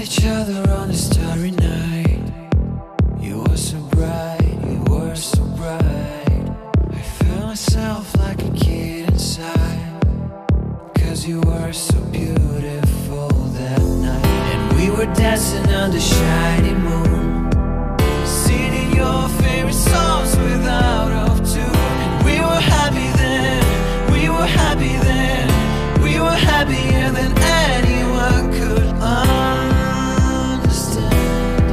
each other on a starry night. You were so bright, you were so bright. I felt myself like a kid inside, 'cause you were so beautiful that night. And we were dancing under shiny moon, singing your favorite songs without off tune. And we were happy then, we were happy then, we were happier than anyone could understand.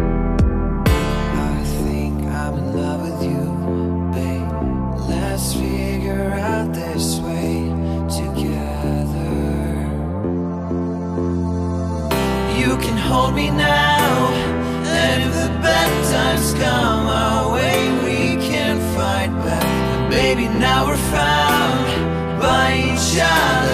I think I'm in love with you, babe. Let's figure out this way together. You can hold me now, and if the bad times come our way, we can fight back. Baby, now we're found by each other.